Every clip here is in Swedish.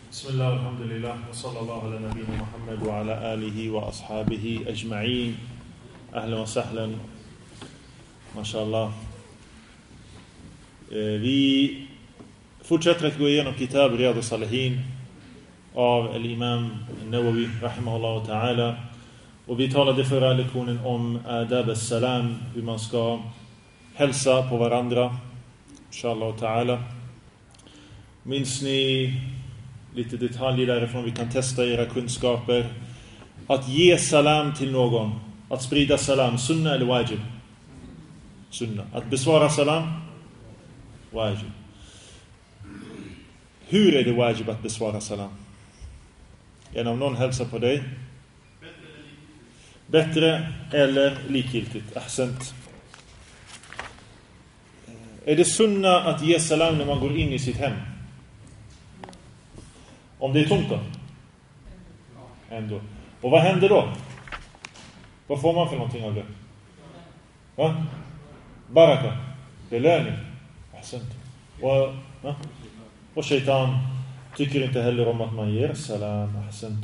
بسم الله والحمد لله وصلى الله على نبينا محمد وعلى آله وأصحابه أجمعين. أهلا وسهلا. ما شاء الله. Vi fortsätter att gå igenom kitab Riyadus Salihin av al-Imam Nawawi rahimahullah ta'ala. Och vi talade förra lektionen om adab as-salam, hur man ska hälsa på varandra, inshallah ta'ala. Minns ni lite detaljer därifrån? Vi kan testa era kunskaper. Att ge salam till någon, att sprida salam, sunna eller wajib? Sunna. Att besvara salam, wajib. Hur är det wajib att besvara salam? Om någon hälsar på dig, bättre eller likgiltigt? Ahsant. Är det sunna att ge salam när man går in i sitt hem? Om det är tomt då? Ändå. Och vad händer då? Vad får man för någonting av det? Va? Baraka. Belöning. Ahsant. Och shaitan tycker inte heller om att man ger salam. Ahsant.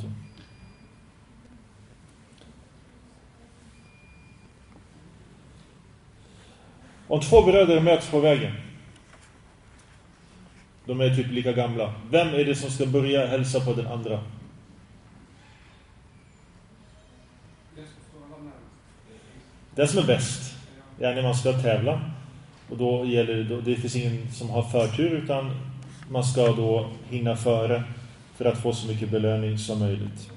Om två bröder möts på vägen, de är typ lika gamla, vem är det som ska börja hälsa på den andra? Den som är bäst. När man ska tävla. Och då gäller det finns ingen som har förtur, utan man ska då hinna före för att få så mycket belöning som möjligt.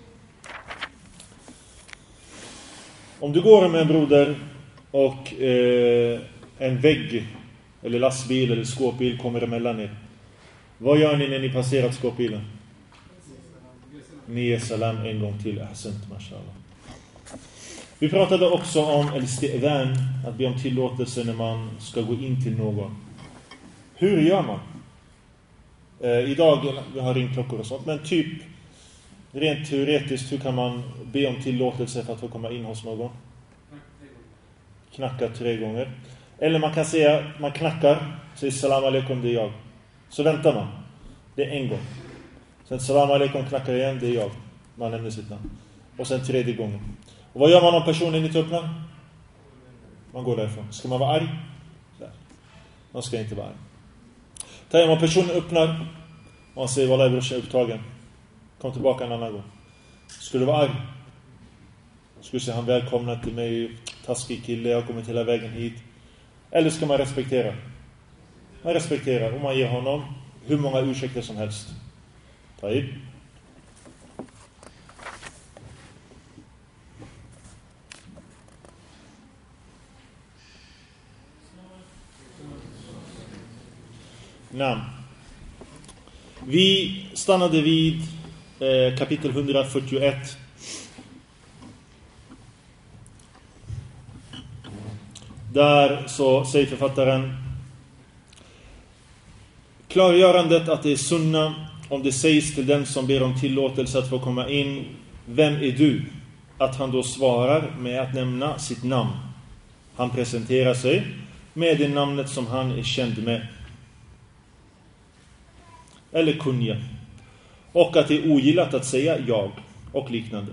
Om du går med en broder och en vägg eller lastbil eller skåpbil kommer emellan er, vad gör ni när ni passerat skåpbilen? Ni ger salam en gång till. Ahsant, mashallah. Vi pratade också om al-isti'dhan, att be om tillåtelse när man ska gå in till någon. Hur gör man? Idag vi har ringklockor och sånt, men typ rent teoretiskt, hur kan man be om tillåtelse för att få komma in hos någon? Knacka 3 gånger. Eller man kan säga, man knackar, säger salam alaikum, det är jag. Så väntar man. Det är en gång. Sen salam alaikum, knackar igen, det är jag. Man nämner sitt namn. Och sen 3:e gången. Och vad gör man om personen inte öppnar? Man går därifrån. Ska man vara arg? Där. Man ska inte vara arg. Om personen öppnar och han säger, wallah brorsan är upptagen, kom tillbaka en annan gång. Skulle du vara arg? Skulle säga, han välkomnar till mig, taskig kille, jag har kommit hela vägen hit. Eller ska man respektera? Man respekterar och man ger honom hur många ursäkter som helst. Taib. Namn. Vi stannade vid kapitel 141. Där så säger författaren, klargörandet att det är sunna om det sägs till den som ber om tillåtelse att få komma in, vem är du? Att han då svarar med att nämna sitt namn. Han presenterar sig med det namnet som han är känd med. Eller kunja. Och att det är ogillat att säga jag och liknande.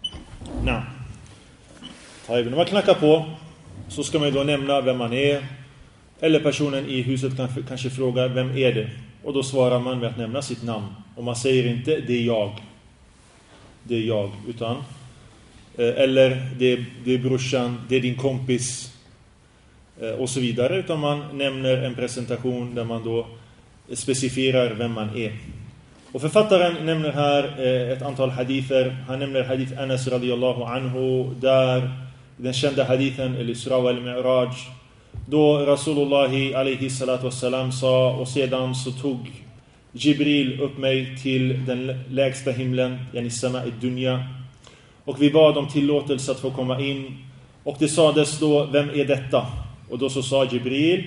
När man knackar på så ska man då nämna vem man är. Eller personen i huset kanske frågar, vem är det? Och då svarar man med att nämna sitt namn. Och man säger inte, det är jag. Det är jag, utan eller det är brorsan, det är din kompis och så vidare. Utan man nämner en presentation där man då specificerar vem man är. Och författaren nämner här ett antal hadither. Han nämner hadith Anas radiyallahu anhu, där den kända hadithen al-Isra wal-Mi'raj, då Rasulullah alaihi salatu wassalam sa, och sedan så tog Jibril upp mig till den lägsta himlen, yani sama i-dunya, och vi bad om tillåtelse att få komma in, och det sades då, vem är detta? Och då så sa Jibril,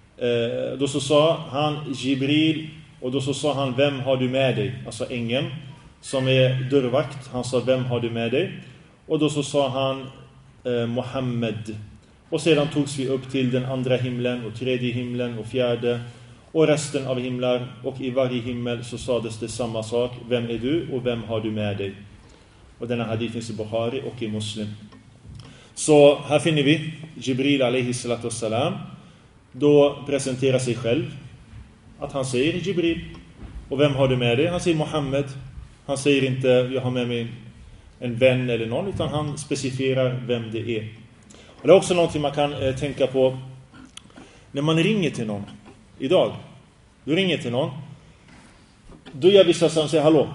Jibril, och då så sa han, vem har du med dig? Alltså ängeln som är dörrvakt, han sa, vem har du med dig? Och då så sa han, Muhammed. Och sedan togs vi upp till den andra himlen och 3:e himlen och 4:e. och resten av himlar, och i varje himmel så sades det samma sak: vem är du och vem har du med dig? Och denna hadith finns i Bukhari och i Muslim. Så här finner vi Jibril alaihi salatu wassalam då presenterar sig själv, att han säger Jibril. Och vem har du med dig? Han säger Muhammed. Han säger inte jag har med mig en vän eller någon, utan han specificerar vem det är. Och det är också någonting man kan tänka på när man ringer till någon idag. Du ringer till någon, då gör vissa som säger hallå,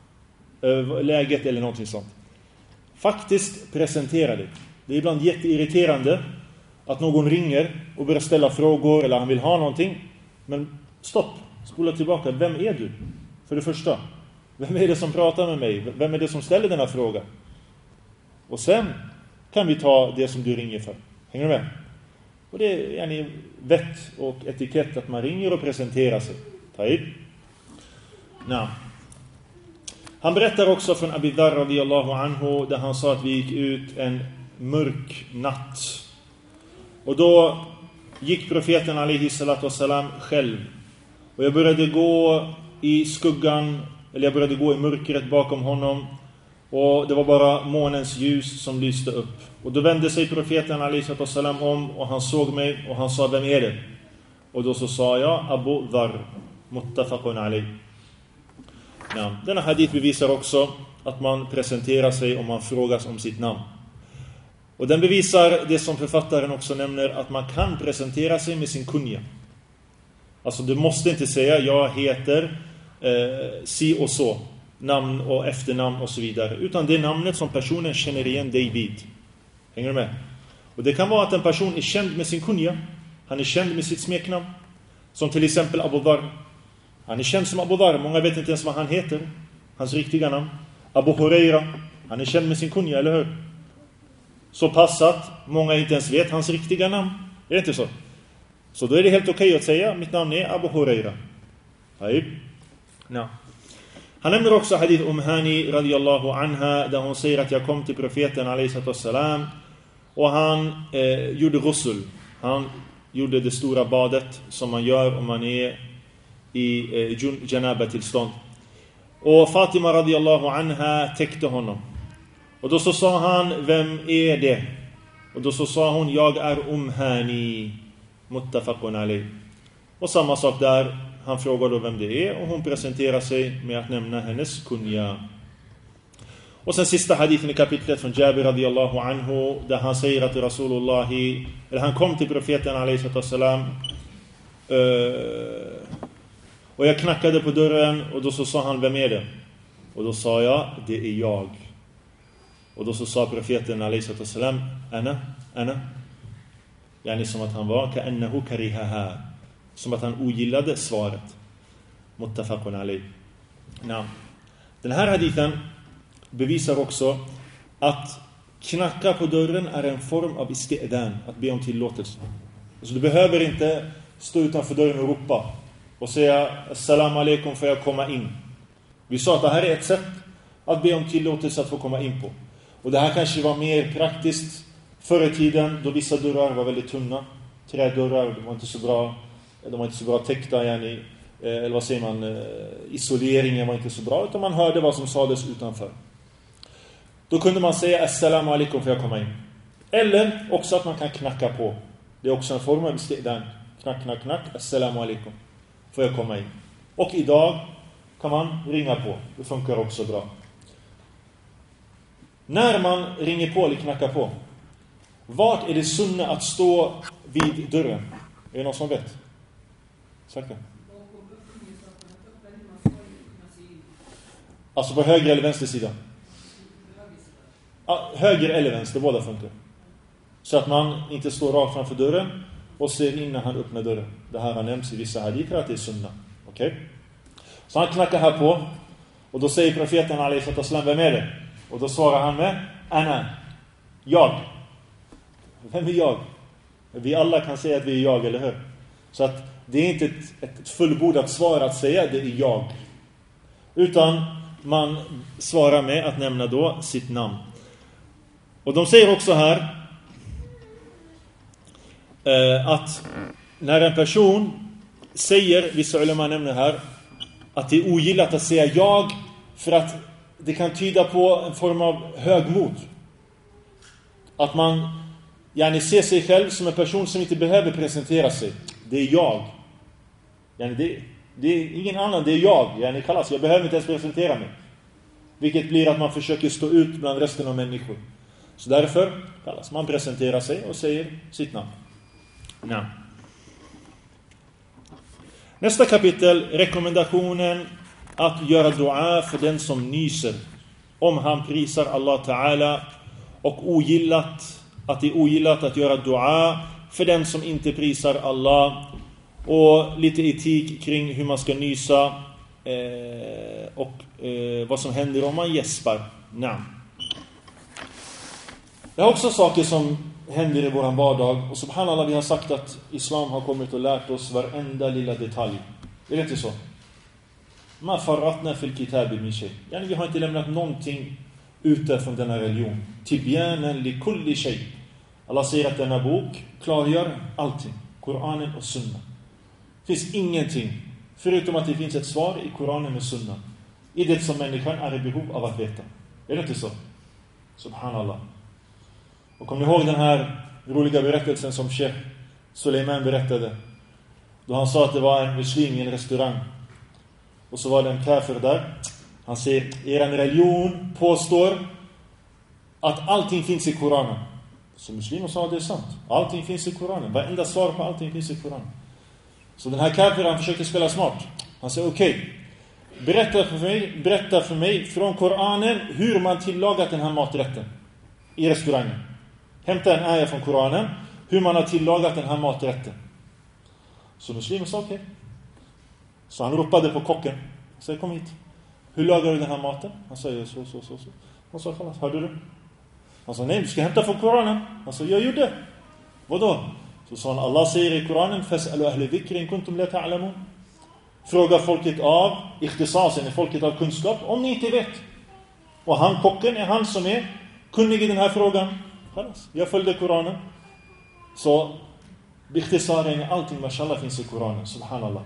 läget eller någonting sånt. Faktiskt presentera det. Det är ibland jätteirriterande att någon ringer och börjar ställa frågor eller han vill ha någonting. Men stopp, spola tillbaka. Vem är du? För det första, vem är det som pratar med mig? Vem är det som ställer den här frågan? Och sen kan vi ta det som du ringer för. Hänger du med? Och det är en vett och etikett att man ringer och presenterar sig. Taib. Nej. Han berättar också från Abi Dharr radiyallahu anhu, där han sa att vi gick ut en mörk natt. Och då gick profeten alaihi salatu wassalam själv. Och jag började gå i skuggan, eller jag började gå i mörkret bakom honom. Och det var bara månens ljus som lyste upp. Och då vände sig profeten alaihi salatu wassalam om och han såg mig och han sa: vem är det? Och då så sa jag: Abu Dharr, muttafaqun alayh. Ja, denna hadith bevisar också att man presenterar sig om man frågas om sitt namn. Och den bevisar det som författaren också nämner, att man kan presentera sig med sin kunja. Alltså du måste inte säga jag heter si och så, namn och efternamn och så vidare, utan det är namnet som personen känner igen dig vid. Hänger du med? Och det kan vara att en person är känd med sin kunja. Han är känd med sitt smeknamn. Som till exempel Abu Dharr. Han är känd som Abu Dharr. Många vet inte ens vad han heter. Hans riktiga namn. Abu Huraira. Han är känd med sin kunja, eller hur? Så pass att många inte ens vet hans riktiga namn. Är det inte så? Så då är det helt okej att säga mitt namn är Abu Huraira. Ja. Han nämner också hadith Hani radiyallahu anha, där hon säger att jag kom till profeten alaihi salatu wassalam och han gjorde ghusl. Han gjorde det stora badet som man gör om man är i janaba-tillstånd. Och Fatima radiyallahu anha täckte honom. Och då så sa han: vem är det? Och då så sa hon: jag är Hani, muttafaqun alayh. Och samma sak där, han frågar då vem det är och hon presenterar sig med att nämna hennes kunja. Och sen sista hadithen i kapitlet från Jabir radiyallahu anhu, där han säger att Rasulullah, eller han kom till profeten alaihi wassalam och jag knackade på dörren och då så sa han: vem är det? Och då sa jag: det är jag. Och då så sa profeten alaihi wassalam: ana. Yani som att han var ka'annahu karihaha, som att han ogillade svaret. Muttafaqun alayh. Den här hadithen bevisar också att knacka på dörren är en form av isti'dan, att be om tillåtelse. Så du behöver inte stå utanför dörren och ropa och säga assalamu alaikum, får jag komma in? Vi sa att det här är ett sätt att be om tillåtelse att få komma in på. Och det här kanske var mer praktiskt förr i tiden, då vissa dörrar var väldigt tunna. Trädörrar, de var inte så bra täckta, eller vad säger man, isoleringen var inte så bra, utan man hörde vad som sades utanför. Då kunde man säga assalamu alaikum, får jag komma in? Eller också att man kan knacka på. Det är också en form av isti'dan. Knack, assalamu alaikum, får jag komma in? Och idag kan man ringa på. Det funkar också bra. När man ringer på eller knackar på, vart är det sunna att stå vid dörren? Är det någon som vet? Säkert. Alltså på höger eller vänster sida? Höger eller vänster, båda funkar. Så att man inte står rakt framför dörren och ser in när han öppnar dörren. Det här har nämnts i vissa hadither att det är sunna. Okej? Så han knackar här på och då säger profeten alaihi wasallam: vem är det? Och då svarar han med ana, jag. Vem är jag? Vi alla kan säga att vi är jag, eller hur? Så att det är inte ett fullbordat svar att säga det är jag. Utan man svarar med att nämna då sitt namn. Och de säger också här att när en person säger, vissa ulema nämner här, att det är ogillat att säga jag, för att det kan tyda på en form av högmod. Att man ser sig själv som en person som inte behöver presentera sig. Det är jag. Det är ingen annan, det är jag. Jag behöver inte ens presentera mig. Vilket blir att man försöker stå ut bland resten av människor. Så därför kallas man presenterar sig och säger sitt namn. Ja. Nästa kapitel, rekommendationen att göra dua för den som nyser. Om han prisar Allah Ta'ala, och att det är ogillat att göra dua för den som inte prisar Allah. Och lite etik kring hur man ska nysa och vad som händer om man gäspar. Nej. Det är också saker som händer i våran vardag. Och subhanallah, vi har sagt att islam har kommit och lärt oss varenda lilla detalj. Är det inte så? Ma farratna fil kitabi min shay. Vi har inte lämnat någonting ute från denna religion. Tibyanan li kulli shay. Allah säger att denna bok klargör allting. Koranen och sunna. Det finns ingenting förutom att det finns ett svar i Koranen och sunna. I det som människan är i behov av att veta. Är det inte så? Subhanallah. Och kom ni ihåg den här roliga berättelsen som Sheikh Suleiman berättade? Då han sa att det var en muslim i en restaurang. Och så var det en kafir där. Han säger, er religion påstår att allting finns i Koranen. Så muslimen sa, det är sant. Allting finns i Koranen. Varenda svar på allting finns i Koranen. Så den här kafiren försökte spela smart. Han säger, okej. Berätta för mig från Koranen hur man tillagat den här maträtten i restaurangen. Hämta en ayah från Koranen hur man har tillagat den här maträtten. Så muslimen sa okej. Så han ropade på kocken. Han sa, kom hit. Hur lagar du den här maten? Han sa, så. Han sa, hörde du? Han sa, nej, du ska hämta från Koranen. Han sa, jag gjorde. Vadå? Så sa han, Allah säger i Koranen, fas'alu ahli dhikri in kuntum la ta'lamun. Fråga folket av ikhtisasen, folket av kunskap, om ni inte vet. Och han, kocken, är han som är kunnig i den här frågan. Jag följde Koranen. Så ikhtisaren är allting, mashallah, finns i Koranen. Subhanallah.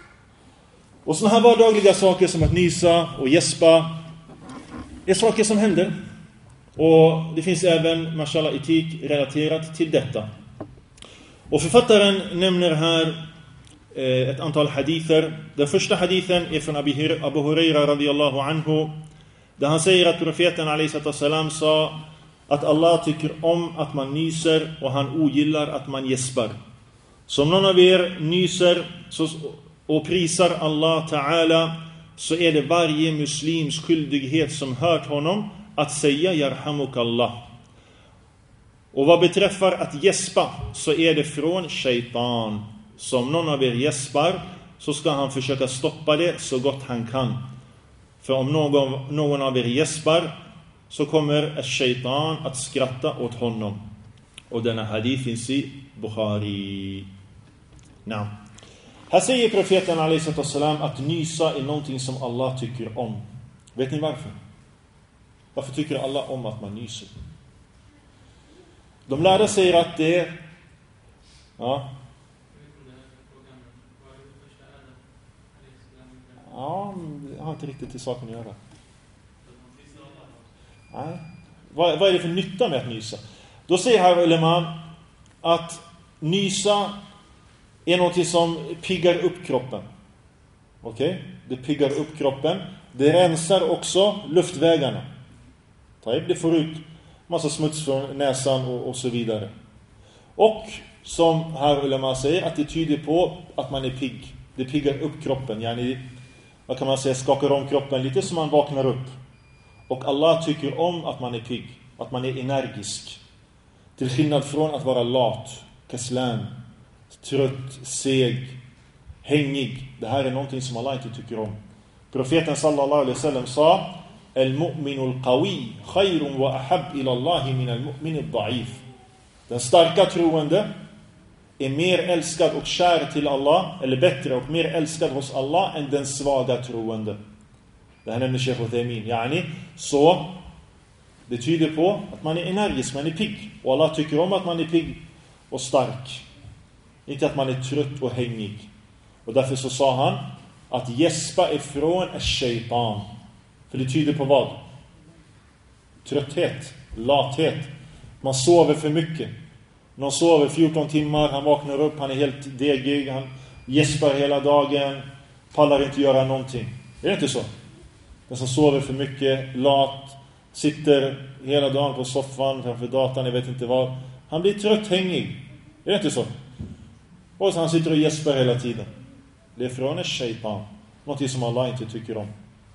Och såna här vardagliga saker som att nysa och gäspa är saker som händer. Och det finns även, mashallah, etik relaterat till detta. Och författaren nämner här ett antal hadither. Den första hadithen är från Abu Huraira radiyallahu anhu, där han säger att profeten alayhi sa att Allah tycker om att man nyser och han ogillar att man gäspar. Så om någon av er nyser och prisar Allah Ta'ala, så är det varje muslims skyldighet som hört honom att säga yarhamukallah. Och vad beträffar att gäspa, så är det från shaitan. Så om någon av er gäspar, så ska han försöka stoppa det så gott han kan. För om någon av er gäspar, så kommer shaitan att skratta åt honom. Och denna hadith finns i Bukhari. Nej. Här säger profeten alaihissalam att nysa är någonting som Allah tycker om. Vet ni varför? Varför tycker Allah om att man nyser? De lärde säger att det är... Ja, jag har inte riktigt till saken att göra. Nej. Vad är det för nytta med att nysa? Då säger här ulema att nysa är något som piggar upp kroppen. Okej? Det piggar upp kroppen. Det rensar också luftvägarna. Det får ut massa smuts från näsan och så vidare. Och som här ulema säger, att det tyder på att man är pigg. Det piggar upp kroppen. Vad kan man säga, skakar om kroppen lite så man vaknar upp. Och Allah tycker om att man är pigg, att man är energisk. Till skillnad från att vara lat, kaslan, trött, seg, hängig. Det här är någonting som Allah inte tycker om. Profeten sallallahu alaihi wasallam sa: "Al-mu'minu al-qawi khayrun wa ahab ila Allah min al-mu'min al-da'if." Den starka troende är mer älskad och kär till Allah, eller bättre och mer älskad hos Allah än den svaga troende. Det här nämner Sheikh Uthaymeen. Så det tyder på att man är energisk, man är pigg. Och Allah tycker om att man är pigg och stark. Inte att man är trött och hängig. Och därför så sa han att gäspa ifrån är shaitan. För det tyder på vad? Trötthet, lathet. Man sover för mycket. Någon sover 14 timmar, han vaknar upp, han är helt degig, han gäspar hela dagen, pallar inte göra någonting. Är det inte så? Den som sover för mycket, lat, sitter hela dagen på soffan framför datorn, jag vet inte vad. Han blir trötthängig. Är det inte så? Och så han sitter och gäspar hela tiden. Det är från en shaitan. Något som Allah inte tycker om.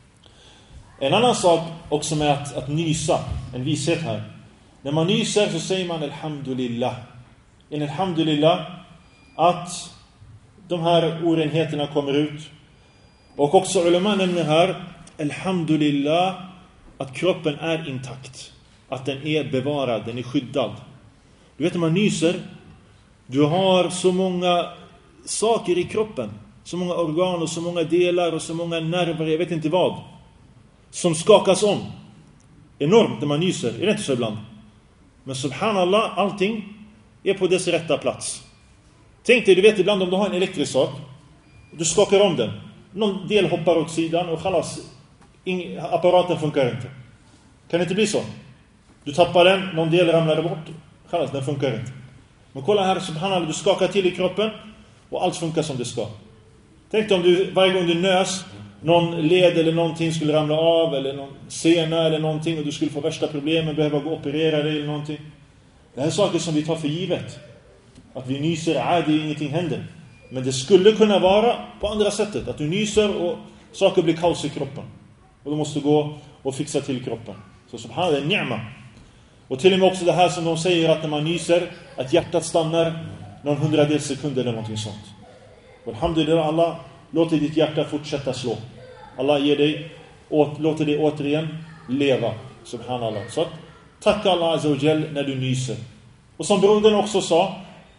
En annan sak också med att nysa. En vishet här. När man nyser så säger man alhamdulillah. En alhamdulillah att de här orenheterna kommer ut. Och också ulama nämner här alhamdulillah att kroppen är intakt. Att den är bevarad, den är skyddad. Du vet när man nyser, du har så många saker i kroppen. Så många organ och så många delar och så många nerver, jag vet inte vad. Som skakas om. Enormt när man nyser, är det inte så ibland? Men subhanallah, allting är på dess rätta plats. Tänk dig, du vet ibland om du har en elektrisk sak. Du skakar om den. Någon del hoppar åt sidan och khalas, apparaten funkar inte. Kan det inte bli så? Du tappar den, någon del ramlar bort. Khalas, den funkar inte. Men kolla här, subhanallah, du skakar till i kroppen och allt funkar som det ska. Tänk dig om du, varje gång du nös, någon led eller någonting skulle ramla av, eller någon sena eller någonting, och du skulle få värsta problemen, behöva gå och operera dig eller någonting. Det här är saker som vi tar för givet. Att vi nyser, det ingenting händer. Men det skulle kunna vara på andra sättet. Att du nyser och saker blir kaos i kroppen. Och du måste gå och fixa till kroppen. Så subhanallah, det är ni'ma. Och till och med också det här som de säger att när man nyser, att hjärtat stannar någon 100 sekunder eller någonting sånt. Och alhamdulillah, Allah låter ditt hjärta fortsätta slå. Allah ger dig, låter dig återigen leva. Subhanallah. Så tacka Allah Azza wa Jal när du nyser. Och som brodern också sa,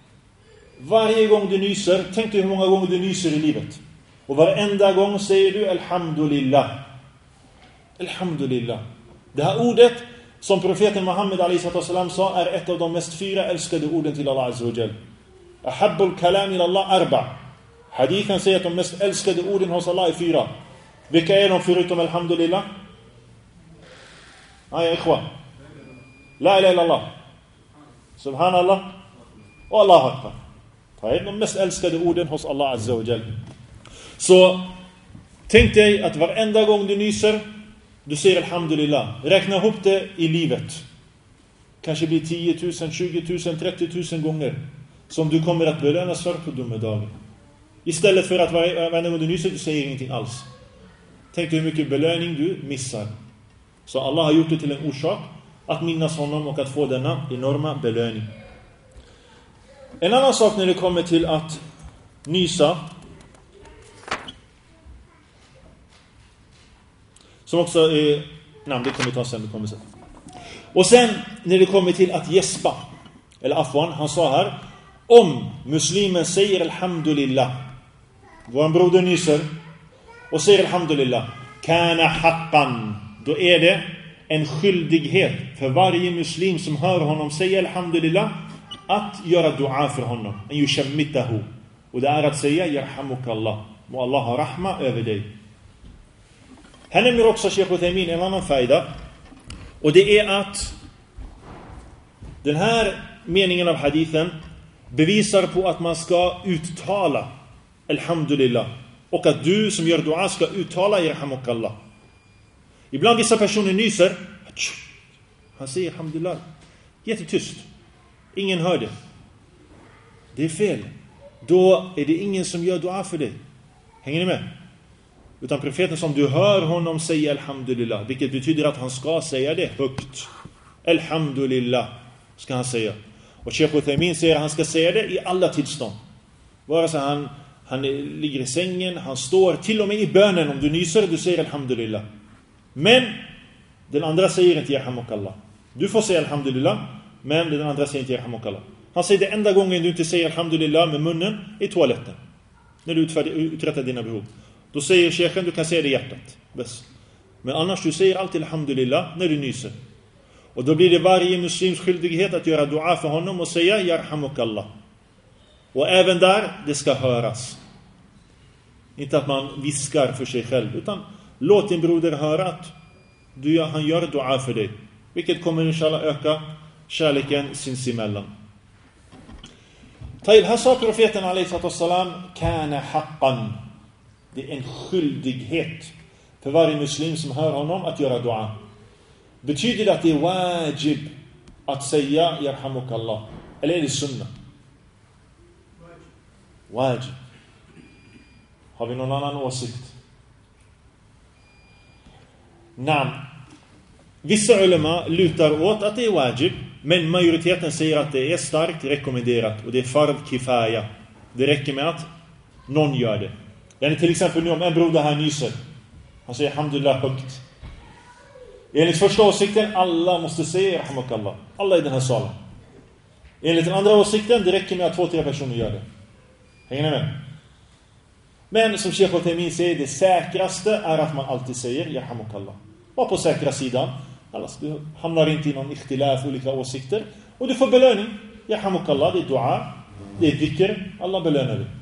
varje gång du nyser, tänk dig hur många gånger du nyser i livet. Och varenda gång säger du alhamdulillah. Alhamdulillah. Det här ordet som profeten Muhammed a.s. sa är ett av de mest 4 älskade orden till Allah Azza wa Jal. Ahabbul kalam ila Allah arba. Hadithen säger att de mest älskade orden hos Allah är 4. Vilka är de förutom alhamdulillah? Ja, ikhwan. La ilaha illallah. Subhanallah. Och Allah akbar. Det är de mest älskade orden hos Allah Azza wa Jal. Så tänk dig att varenda gång du nyser, du säger alhamdulillah. Räkna ihop det i livet. Kanske blir 10 000, 20 000, 30 000 gånger som du kommer att belönas för på domedagen. Istället för att varje gång du nyser, du säger ingenting alls. Tänk dig hur mycket belöning du missar. Så Allah har gjort det till en orsak att minnas honom och att få denna enorma belöning. En annan sak när det kommer till att nysa, som också är... Nej, det kommer vi ta sen, det kommer sen. Och sen när det kommer till att gäspa, eller afwan, han sa här, om muslimen säger alhamdulillah, vår broder nyser och säger alhamdulillah, kana haqqan, då är det en skyldighet för varje muslim som hör honom säga alhamdulillah att göra dua för honom, en yushammitahu, och det är att säga yarhamukallah, må Allah ha rahma över dig. Här nämner också Sheikh Uthaymin en annan faida, och det är att den här meningen av hadithen bevisar på att man ska uttala alhamdulillah, och att du som gör dua ska uttala yarhamukallah. Ibland vissa personer nyser, han säger alhamdulillah jättetyst, ingen hör det. Det är fel. Då är det ingen som gör dua för dig. Hänger ni med? Utan profeten, som du hör honom säga alhamdulillah, vilket betyder att han ska säga det högt. Alhamdulillah ska han säga. Och Sheikh Uthaymin säger att han ska säga det i alla tillstånd. Vare sig han ligger i sängen, han står, till och med i bönen, om du nyser, du säger alhamdulillah. Men den andra säger inte yarhamukallah. Du får säga alhamdulillah, men den andra säger inte yarhamukallah. Han säger det enda gången du inte säger alhamdulillah med munnen i toaletten, när du uträttar dina behov. Då säger sheikhen, du kan säga det i hjärtat. Bäst. Men annars du säger alltid alhamdulillah när du nyser. Och då blir det varje muslims skyldighet att göra dua för honom och säga yarhamukallah. Och även där, det ska höras. Inte att man viskar för sig själv, utan låt din broder höra att han gör dua för dig. Vilket kommer inshallah öka kärleken sinsemellan. Här sa profeten alaihissalam kana haqqan. Det är en skyldighet för varje muslim som hör honom att göra dua. Betyder det att det är wajib att säga yarhamukallah? Eller är det sunna? Wajib. Har vi någon annan åsikt? Nej. Vissa ulema lutar åt att det är wajib, men majoriteten säger att det är starkt rekommenderat och det är fard kifaya. Det räcker med att någon gör det. Yani till exempel nu om en broder här nyser, han säger alhamdulillah högt. Enligt första åsikten, alla måste säga rahmakallah. Alla i den här salen. Enligt den andra åsikten, det räcker med att 2-3 personer gör det. Hänger ni med? Men som Sheikh Uthaymeen säger, det säkraste är att man alltid säger yarhamukallah. Var på säkra sidan. Alltså, du hamnar inte i någon ikhtilaf, olika åsikter. Och du får belöning. Yarhamukallah, det är dua. Det är dhikr. Allah belönar dig.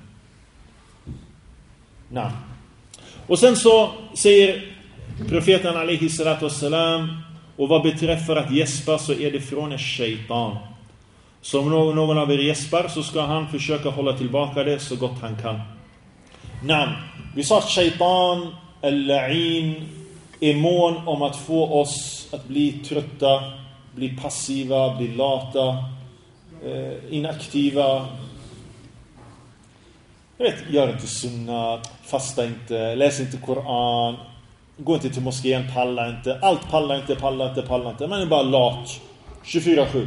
Nej. Och sen så säger profeten alaihi salatu wassalam, och vad beträffar att gäspa så är det från en shaitan. Så om någon av er gäspar så ska han försöka hålla tillbaka det så gott han kan. Nej. Vi sa att shaitan, al-la'in, är mån om att få oss att bli trötta, bli passiva, bli lata, inaktiva. Gör inte sunna, fasta inte, läs inte Koran, gå inte till moskén, palla inte. Allt pallar inte. Man är bara lat. 24/7.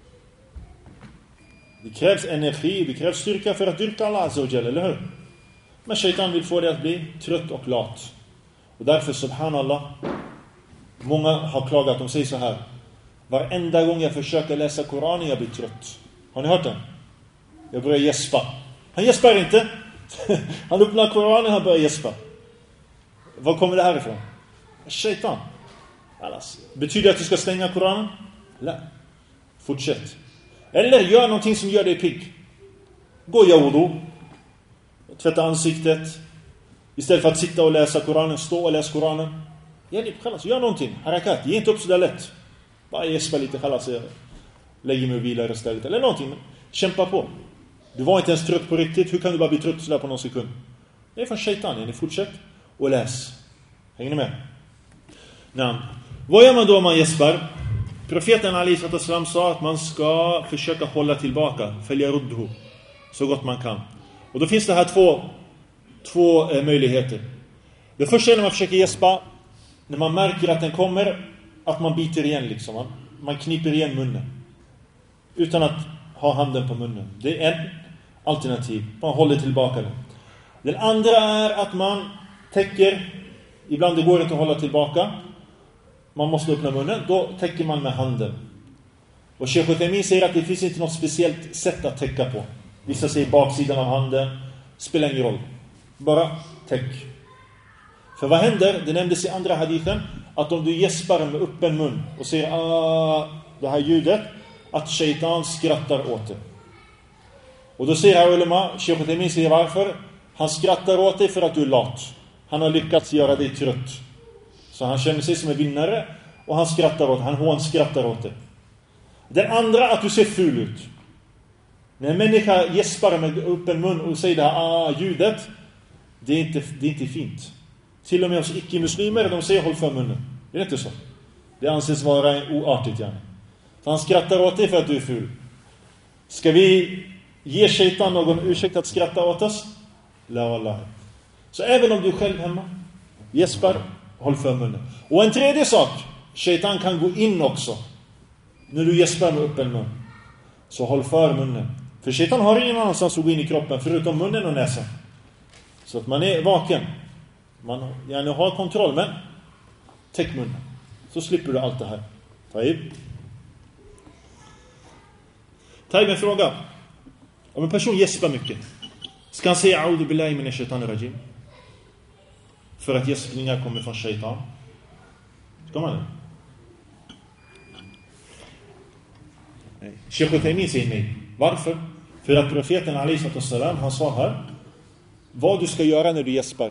Det krävs energi, det krävs styrka för att dyrka Allah Azza wa Jalla, eller hur? Men shaitan vill få dig att bli trött och lat. Och därför, subhanallah, många har klagat, de säger så här: varenda gång jag försöker läsa Koranen jag blir trött. Har ni hört den? Jag börjar gäspa. Han gäspar inte. Han öppnar Koranen, han börjar gäspa. Var kommer det här ifrån? Shaitan. Alltså, betyder det att du ska stänga Koranen? Nej. Fortsätt. Eller gör någonting som gör dig pigg. Gå och wudu. Tvätta ansiktet. Istället för att sitta och läsa Koranen, stå och läsa Koranen. Gör någonting. Harakat. Ge inte upp så där lätt. Bara gäspa lite. Lägg mig och vila istället. Eller någonting. Kämpa på. Du var inte ens trött på riktigt. Hur kan du bara bli trött så där på någon sekund? Det är från shaitan. Fortsätt och läs. Hänger ni med? Nej. Vad gör man då om man gäspar? Profeten Ali sallam sa att man ska försöka hålla tillbaka. Följa ruddhu. Så gott man kan. Och då finns det här två möjligheter. Det första är när man försöker gäspa. När man märker att den kommer. Att man biter igen liksom. Man kniper igen munnen. Utan att ha handen på munnen. Det är ett alternativ. Man håller tillbaka den. Den andra är att man täcker. Ibland det går inte att hålla tillbaka. Man måste öppna munnen. Då täcker man med handen. Och Sheikh Uthaymeen säger att det finns inte något speciellt sätt att täcka på. Vissa säger baksidan av handen. Spelar ingen roll. Bara täck. För vad händer? Det nämndes i andra hadithen. Att om du gäspar med öppen mun. Och säger det här ljudet. Att shaitan skrattar åt det. Och då säger här ulema. Sheikh Uthaymeen säger varför. Han skrattar åt dig för att du är lat. Han har lyckats göra dig trött. Så han känner sig som en vinnare. Och han skrattar åt det. Han hånskrattar åt det. Den andra att du ser ful ut. När en människa gäspar med öppen mun och säger det här ljudet. Det är inte fint. Till och med hos icke-muslimer, de säger håll för munnen. Det är inte så. Det anses vara oartigt. Ja. Så han skrattar åt dig för att du är ful. Ska vi ge shaitan någon ursäkt att skratta åt oss? La wallah. Så även om du själv hemma gäspar, håll för munnen. Och en tredje sak. Shaitan kan gå in också. När du gäspar med öppen mun. Så håll för munnen. För shaitan har ingen annanstans att gå in i kroppen förutom munnen och näsan. Så att man är vaken. Man har kontroll, men täck munnen. Så slipper du allt det här. Taib en fråga. Om en person gäspar mycket. Ska han säga a'udhu billahi minash shaitanir rajim? För att gäspningar kommer från shaitan. Ska man det? Nej. Sheikh Uthaymeen säger nej. Varför? För att profeten alaihi sallam, han sa här: vad du ska göra när du gäspar.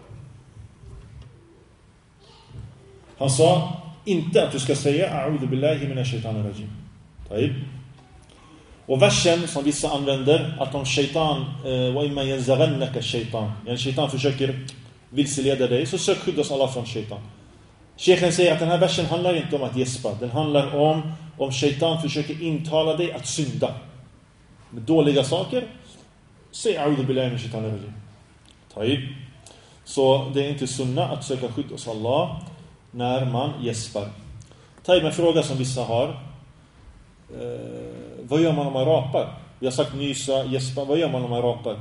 Han sa inte att du ska säga a'udhu billahi minash shaitanir rajim. Taib. Och versen som vissa använder, att om shaitan wa imma yanzaghannaka shaitan, en shaitan försöker vilseleda dig, så sök skydd hos Allah från shaitan. Sheikhen säger att den här versen handlar inte om att gäspa. Den handlar om shaitan försöker intala dig att synda med dåliga saker. Säg a'udhu billahi minash shaitanir rajim. Taib. Så det är inte sunna att söka skydd hos Allah när man gäspar. Taib, en fråga som vissa har. Vad gör man om man rapar? Vi har sagt nysa, gäspa. Vad gör man om man rapar?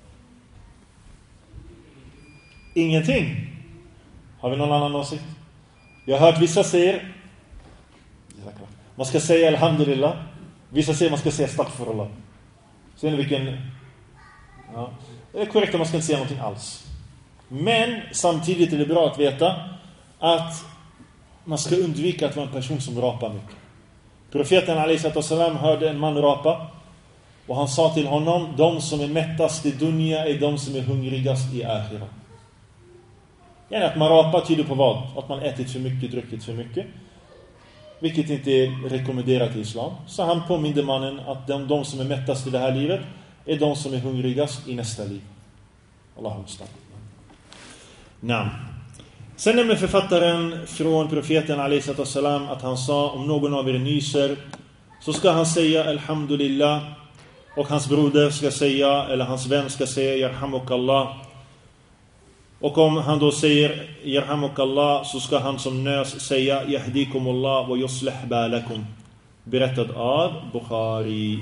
Ingenting. Har vi någon annan åsikt? Jag har hört vissa säger man ska säga alhamdulillah. Vissa säger man ska säga astaghfirullah. Ser ni vilken... Ja. Det är korrekt att man ska inte säga någonting alls. Men samtidigt är det bra att veta att man ska undvika att vara en person som rapar mycket. Profeten alaihissalam hörde en man rapa, och han sa till honom: de som är mättast i dunya är de som är hungrigast i akhira. Yani att man rapar tyder på vad? Att man ätit för mycket, druckit för mycket, vilket inte är rekommenderat i islam. Så han påminde mannen att de som är mättast i det här livet är de som är hungrigast i nästa liv. Allahu mustan. Namn. Sen nämner författaren från profeten alaihissalam att han sa: om någon av er nyser, så ska han säga alhamdulillah, och hans broder ska säga, eller hans vän ska säga yarhamukallah. Och om han då säger yarhamukallah, så ska han som nös säga yahdikumullah wa yuslih balakum. Berättad av Bukhari.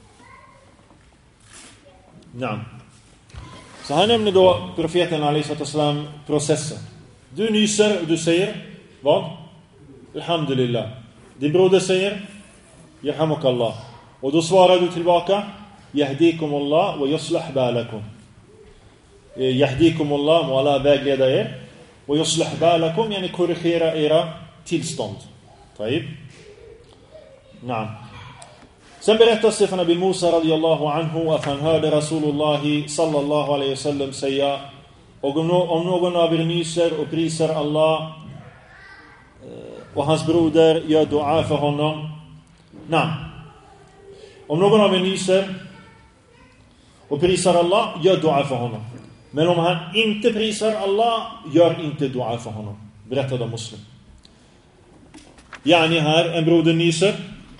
Namn. Så han nämner då profeten alaihissalam processen. Du nyser och du säger vad? Alhamdulillah. Din broder säger yarhamukallah, och då svarar du tillbaka yahdikumullah wa yuslih balakum. Yahdikumullah, må Allah vägleda er, och yuslih balakum, yani korrigera era tillstånd. Taib. Naam. Sen berättas det från Abi Musa radiyallahu anhu att han hörde Rasulullah sallallahu alaihi wasallam säga: och om någon av er nyser och prisar Allah, och hans broder gör dua för honom. Nej. Om någon av er nyser och prisar Allah, gör dua för honom. Men om han inte prisar Allah, gör inte dua för honom. Berättade av Muslim. Yani här, en broder nyser.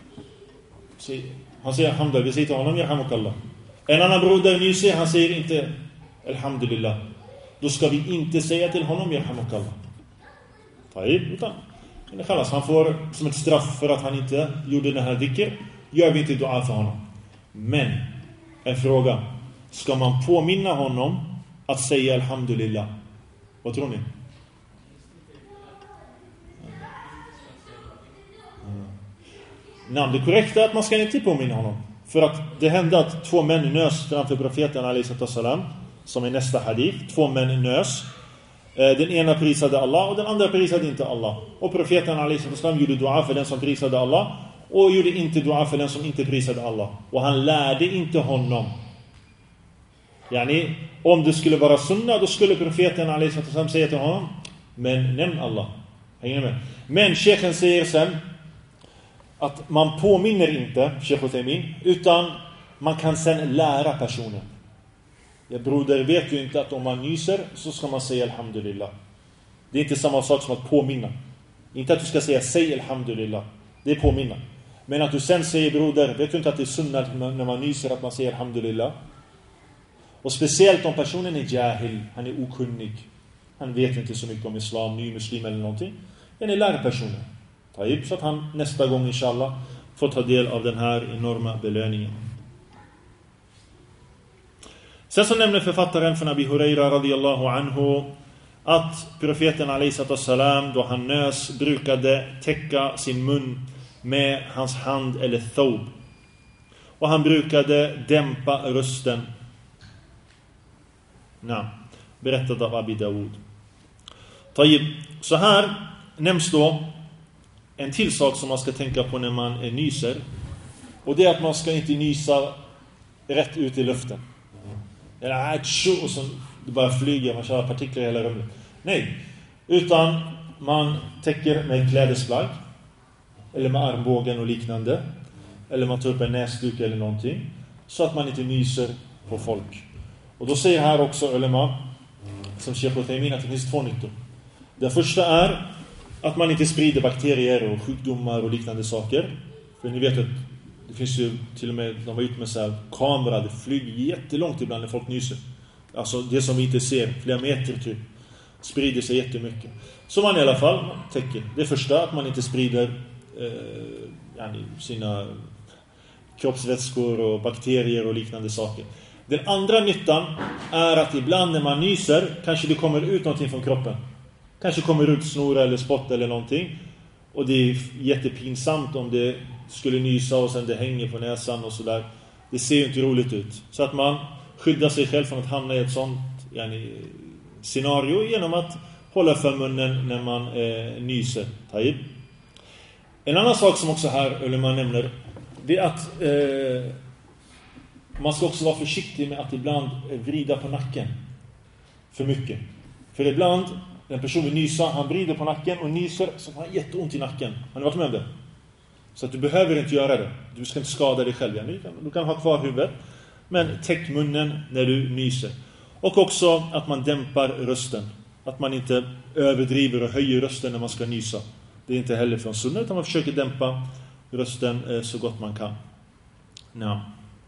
Han säger alhamdulillah, vi säger till honom yarhamukallah. En annan broder nyser, han säger inte alhamdulillah. Då ska vi inte säga till honom yarhamukallah. Taib, utan han får som ett straff för att han inte gjorde den här dhikr, gör vi inte dua för honom. Men en fråga: ska man påminna honom att säga alhamdulillah? Vad tror ni? Nej, det korrekta är att man ska inte påminna honom. För att det hände att två män nös framför profeten alaihissalam, som är nästa hadith. Två män nös. Den ena prisade Allah och den andra prisade inte Allah. Och profeten alaihissalam gjorde dua för den som prisade Allah, och gjorde inte dua för den som inte prisade Allah. Och han lärde inte honom. Yani, om det skulle vara sunna, då skulle profeten alaihissalam säga till honom: men nämn Allah. Hänger med? Men Sheikhen säger sen att man påminner inte Sheikh Uthaymeen, utan man kan sen lära personen. Ja, broder vet ju inte att om man nyser så ska man säga alhamdulillah. Det är inte samma sak som att påminna. Inte att du ska säga säg alhamdulillah. Det är påminna. Men att du sen säger broder, vet du inte att det är sunnat när man nyser att man säger alhamdulillah? Och speciellt om personen är jahil, han är okunnig, han vet inte så mycket om islam, ny muslim eller någonting. Den är lärpersonen. Taib, så att han nästa gång inshallah får ta del av den här enorma belöningen. Sen så nämner författaren från Abi Huraira radiyallahu anhu att profeten alaihissalam, då han nös, brukade täcka sin mun med hans hand eller thawb. Och han brukade dämpa rösten. Berättat av Abi Dawud. Taib, så här nämns då en till sak som man ska tänka på när man är nyser. Och det är att man ska inte nysa rätt ut i luften. Eller och så det bara flyger, man kör partiklar i hela rummet. Nej, utan man täcker med klädesplagg eller med armbågen och liknande, eller man tar upp en näsduk eller någonting, så att man inte nyser på folk. Och då säger här också ulema, som Sheikh Uthaymin, att det finns 2 nyttor. Den första är att man inte sprider bakterier och sjukdomar och liknande saker. För ni vet att det finns ju till och med, de var ute med så här kamera, det flyger jättelångt ibland när folk nyser. Alltså det som vi inte ser, flera meter typ, sprider sig jättemycket. Så man i alla fall täcker. Det första, att man inte sprider sina kroppsvätskor och bakterier och liknande saker. Den andra nyttan är att ibland när man nyser kanske det kommer ut någonting från kroppen. Kanske kommer ut snora eller spott eller någonting. Och det är jättepinsamt om det skulle nysa och sen det hänger på näsan och sådär. Det ser ju inte roligt ut. Så att man skyddar sig själv från att hamna i ett sånt scenario genom att hålla för munnen när man nyser. Taib. En annan sak som också här ulema nämner, det är att man ska också vara försiktig med att ibland vrida på nacken för mycket. För ibland, en person vill nysa, han vrider på nacken och nyser så han har jätteont i nacken. Har ni varit med om det? Så att du behöver inte göra det. Du ska inte skada dig själv. Du kan ha kvar huvudet, men täck munnen när du nyser. Och också att man dämpar rösten. Att man inte överdriver och höjer rösten när man ska nysa. Det är inte heller från sunna, utan man försöker dämpa rösten så gott man kan. Ja.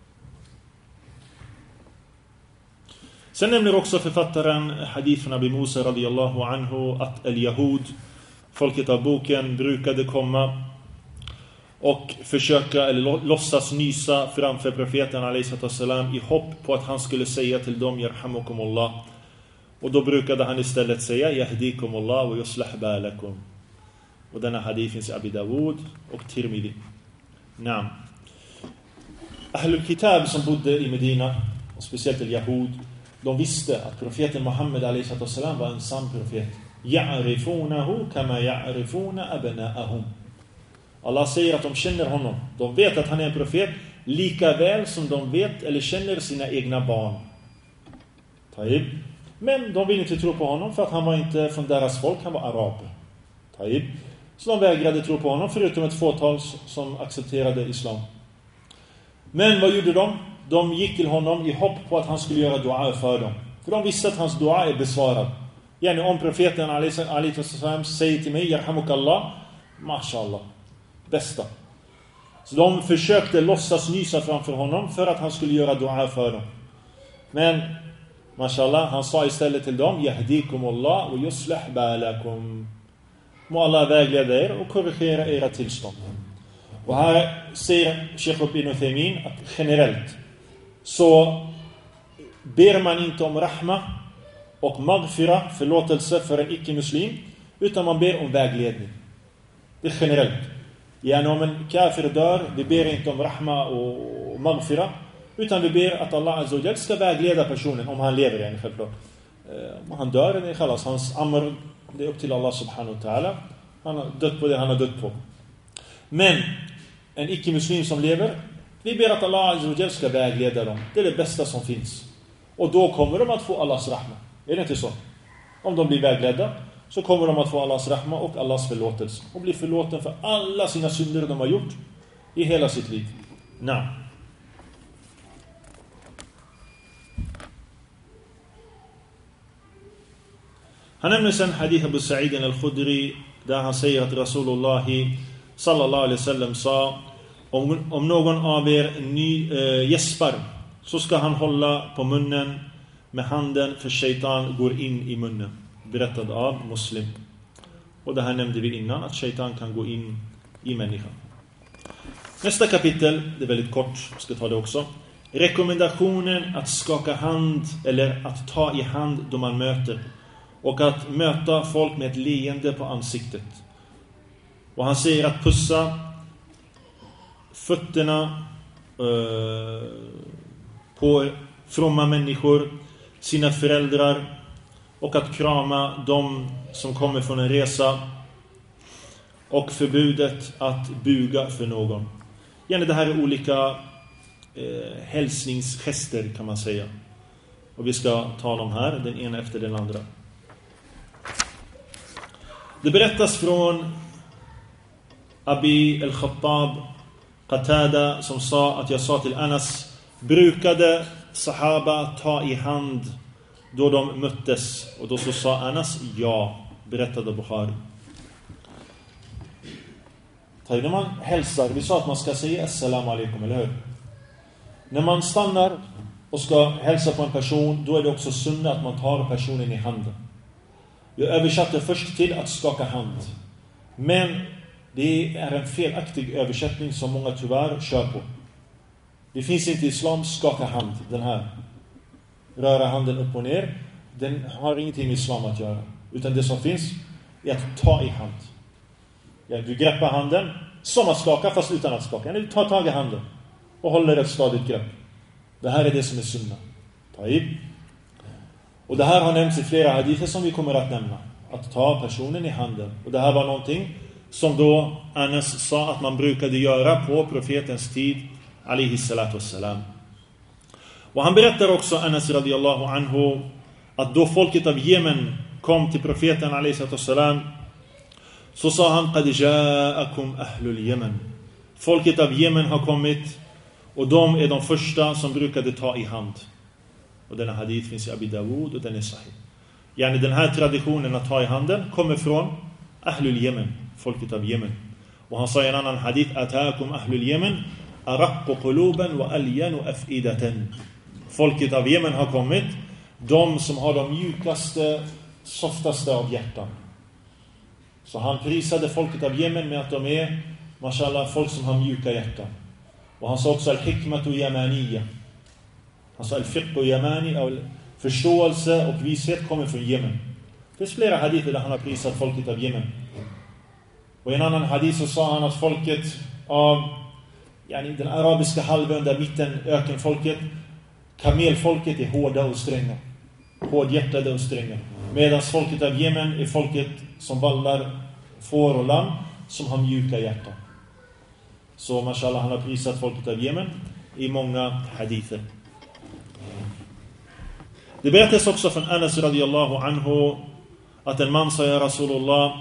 Sen nämner också författaren hadith från Abi Musa radiyallahu anhu att al-Yahud, folket av boken, brukade komma och försöka eller låtsas nysa framför profeten alayhi i hopp på att han skulle säga till dem yarhamukumullah. Och då brukade han istället säga yahdikumullah wa yuslah balakum. Och denna hadith finns i Abi Dawud och Tirmidhi. Naam. Ahlul Kitab som bodde i Medina, och speciellt al-Yahud, de visste att profeten Muhammed alayhi var en sann profet. Ya'rifunahu kama ya'rifuna abna'ahum. Allah säger att de känner honom. De vet att han är en profet lika väl som de vet eller känner sina egna barn. Taib. Men de vill inte tro på honom för att han var inte från deras folk, han var arab. Taib. Så de vägrade tro på honom förutom ett fåtal som accepterade islam. Men vad gjorde de? De gick till honom i hopp på att han skulle göra dua för dem. För de visste att hans dua är besvarad. Yani om profeten alayhi säger till mig yarhamukallah, mashallah, bästa. Så de försökte låtsas nysa framför honom för att han skulle göra dua för dem. Men mashallah, han sa istället till dem yahdikumullah wa yuslah balakum. Må Allah vägleda er och korrigera era tillstånd. Och här säger Sheikh Ibn Uthaymin att generellt så ber man inte om rahma och maghfira, förlåtelse för en icke-muslim, utan man ber om vägledning. Det är generellt. Gärna om en kafir dör, vi ber inte om rahma och maghfira, utan vi ber att Allah Azza wa Jal ska vägleda personen om han lever igen, självklart. Om han dör, det är kallas hans amr, det är upp till Allah subhanahu wa ta'ala. Han har dött på det han har dött på. Men en icke-muslim som lever, vi ber att Allah Azza wa Jal ska vägleda dem. Det är det bästa som finns. Och då kommer de att få Allahs rahma. Är det inte så? Om de blir vägledda så kommer de att få Allahs rahma och Allahs förlåtelse. Och bli förlåten för alla sina synder de har gjort i hela sitt liv. Nej. Han nämner sen hadith Abu Sa'id al-Khudri där han säger att Rasulullah sallallahu alaihi wasallam sa om någon av er gäspar så ska han hålla på munnen med handen för shaitan går in i munnen. Berättad av Muslim. Och det här nämnde vi innan att shaitan kan gå in i människan. Nästa kapitel, det är väldigt kort, jag ska ta det också. Rekommendationen att skaka hand eller att ta i hand då man möter. Och att möta folk med ett leende på ansiktet. Och han säger att pussa fötterna på fromma människor, sina föräldrar, och att krama dem som kommer från en resa, och förbudet att buga för någon. Gärna det här är olika hälsningsgester kan man säga. Och vi ska ta dem här, den ena efter den andra. Det berättas från Abi al-Khattab Qatada som sa att jag sa till Anas: brukade sahaba ta i hand då de möttes? Och då så sa Anas ja, berättade Bukhari. När man hälsar, vi sa att man ska säga assalamu alaikum, eller hur? När man stannar och ska hälsa på en person, då är det också sunna att man tar personen i handen. Jag översatte först till att skaka hand. Men det är en felaktig översättning som många tyvärr kör på. Det finns inte i islam skaka hand, den här. Röra handen upp och ner. Den har ingenting med islam att göra. Utan det som finns är att ta i hand. Ja, du greppar handen som att skaka fast utan att skaka. Du tar tag i handen och håller ett stadigt grepp. Det här är det som är sunna. Ta i. Och det här har nämnts i flera hadither som vi kommer att nämna. Att ta personen i handen. Och det här var någonting som då Anas sa att man brukade göra på profetens tid, alaihi salatu wassalam. Och han berättar också, Anas radiyallahu anhu, att då folket av Jemen kom till profeten alaihi salatu wassalam, så sa han: qad ja'akum ahlul Yemen. Folket av Jemen har kommit, och de är de första som brukade ta i hand. Och denna hadith finns i Abi Dawud och den är sahih. Yani den här traditionen att ta i handen kommer från ahlul Yemen, folket av Jemen. Och han sa i en annan hadith: atakum ahlul Yemen araqqu quluban wa alyanu afidatan. Folket av Jemen har kommit, de som har de mjukaste, softaste av hjärtan. Så han prisade folket av Jemen med att de är, mashallah, folk som har mjuka hjärtan. Och han sa också al-hikmatu yamaniya. Han sa al-fiqhu yamani, förståelse och vishet kommer från Jemen. Det finns flera hadither där han har prisat folket av Jemen. Och i en annan hadith så sa han att folket av den arabiska halvön, där mitten ökenfolket, kamelfolket är hårda och stränga. Hårdhjärtade och stränga. Medan folket av Jemen är folket som vallar får och lamm, som har mjuka hjärtan. Så mashallah, han har prisat folket av Jemen i många hadither. Det berättas också från Anas radiyallahu anhu att en man sa: ja Rasulullah,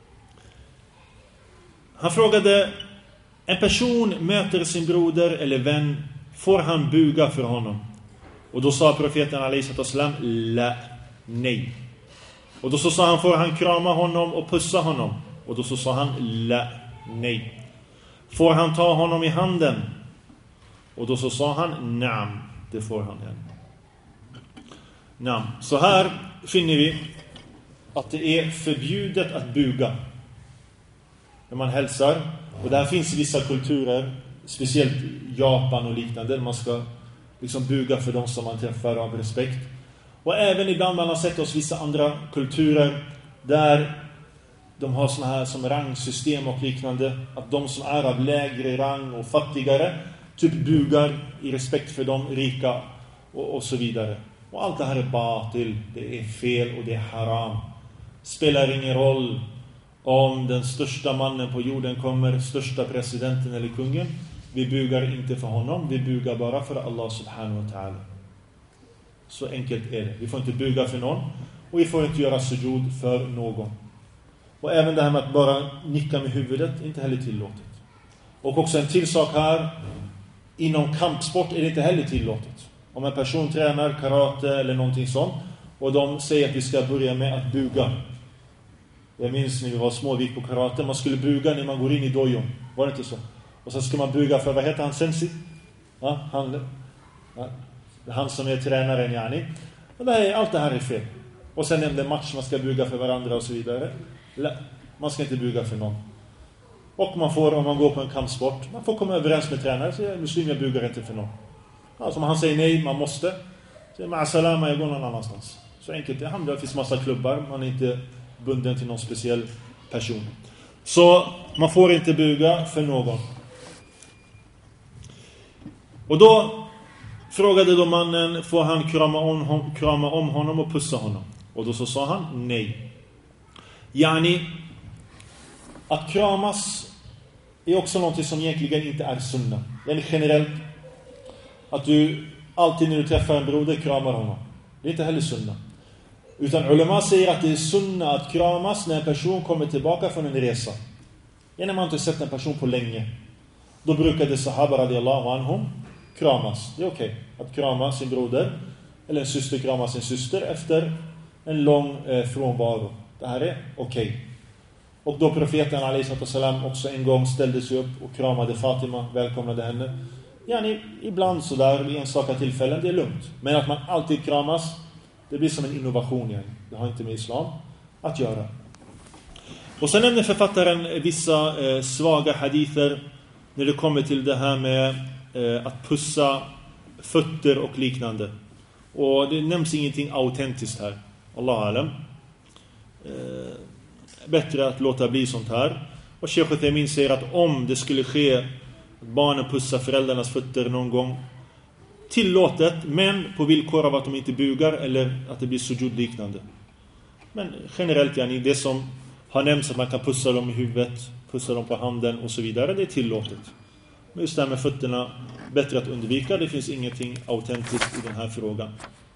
han frågade, en person möter sin broder eller vän, får han buga för honom? Och då sa profeten alaihi sallam: la, nej. Och då så sa han: får han krama honom och pussa honom? Och då så sa han: la, nej. Får han ta honom i handen? Och då så sa han: naam, det får han. Naam. Så här finner vi att det är förbjudet att buga när man hälsar. Och där finns vissa kulturer, speciellt Japan och liknande, där man ska liksom buga för de som man träffar av respekt. Och även ibland man har sett oss vissa andra kulturer där de har såna här som rangsystem och liknande, att de som är av lägre rang och fattigare typ bugar i respekt för de rika och så vidare. Och allt det här är batil, det är fel och det är haram. Spelar ingen roll om den största mannen på jorden kommer, största presidenten eller kungen. Vi bugar inte för honom, vi bugar bara för Allah subhanahu wa ta'ala. Så enkelt är det. Vi får inte buga för någon och vi får inte göra sujud för någon. Och även det här med att bara nicka med huvudet är inte heller tillåtet. Och också en till sak här, inom kampsport är det inte heller tillåtet. Om en person tränar karate eller någonting sånt och de säger att vi ska börja med att buga. Jag minns när vi var små, vi gick på karate, man skulle buga när man går in i dojon. Var det inte så? Och så ska man buga för, vad heter han, sensei? Ja, han som är tränaren, yani. Och allt det här är fel. Och sen nämnde match, man ska buga för varandra och så vidare. Man ska inte buga för någon. Och man får, om man går på en kampsport, man får komma överens med tränare. Så muslim, jag bugar inte för någon. Alltså om han säger nej, man måste. Så ma'asalama, jag går någon annanstans. Så enkelt, det finns massa klubbar. Man är inte bunden till någon speciell person. Så man får inte buga för någon. Och då frågade då mannen, får han krama om honom och pussa honom? Och då så sa han nej. Yani, att kramas är också något som egentligen inte är sunna. Yani generellt, att du alltid när du träffar en broder kramar honom. Det är inte heller sunna. Utan ulema säger att det är sunna att kramas när en person kommer tillbaka från en resa. När man inte sett en person på länge. Då brukade sahaba radiyallahu anhum kramas. Det är okej att krama sin broder eller en syster krama sin syster efter en lång frånvaro. Det här är okej. Och då profeten alaihissalam också en gång ställde sig upp och kramade Fatima, välkomnade henne. Ibland sådär i enstaka tillfällen, det är lugnt. Men att man alltid kramas, det blir som en innovation. Det har inte med islam att göra. Och sen nämner författaren vissa svaga hadither när det kommer till det här med att pussa fötter och liknande. Och det nämns ingenting autentiskt här. Allah alam. Bättre att låta bli sånt här. Och Sheikh Uthaymin säger att om det skulle ske att barnen pussar föräldrarnas fötter någon gång, tillåtet, men på villkor av att de inte bugar eller att det blir sujud liknande. Men generellt, det som har nämnts att man kan pussa dem i huvudet, pussa dem på handen och så vidare, det är tillåtet. Men just det här med fötterna, bättre att undvika. Det finns ingenting autentiskt i den här frågan.